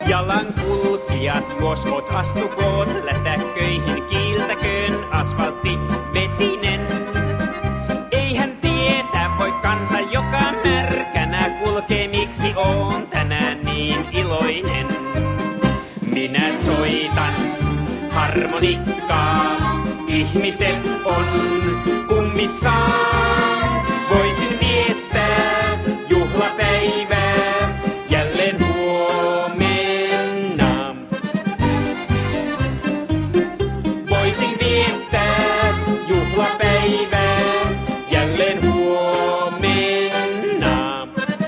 Jalankulkijat juoskoot astukoot, lätäkköihin kiiltäköön asfaltti vetinen. Eihän tietää voi kansa, joka märkänä kulkee, miksi oon tänään niin iloinen. Minä soitan harmonikkaa, ihmiset on kummissaan. Voisin viettää juhlapäivää jälleen huomenna. Voisin viettää juhlapäivää jälleen huomenna.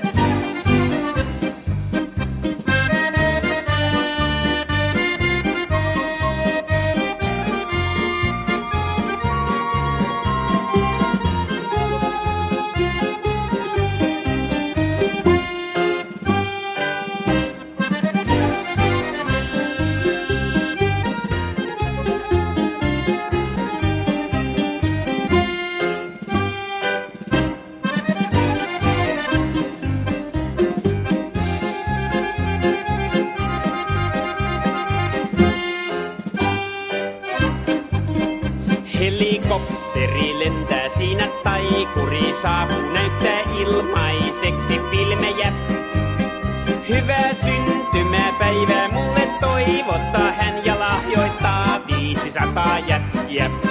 Helikopteri lentää siinä, taikuri saapuu, näyttää ilmaiseksi filmejä. Hyvää syntymäpäivää mulle toivottaa hän ja lahjoittaa 500 jätskiä.